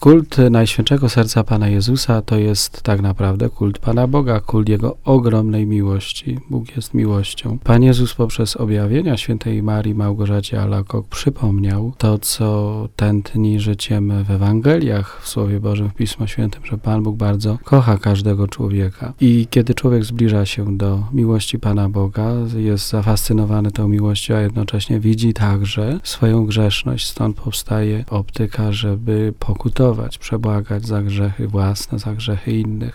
Kult Najświętszego Serca Pana Jezusa to jest tak naprawdę kult Pana Boga, kult Jego ogromnej miłości. Bóg jest miłością. Pan Jezus poprzez objawienia świętej Marii Małgorzacie Alacoque przypomniał to, co tętni życiem w Ewangeliach, w Słowie Bożym, w Pismo Świętym, że Pan Bóg bardzo kocha każdego człowieka. I kiedy człowiek zbliża się do miłości Pana Boga, jest zafascynowany tą miłością, a jednocześnie widzi także swoją grzeszność. Stąd powstaje optyka, żeby pokutować, przebłagać za grzechy własne, za grzechy innych.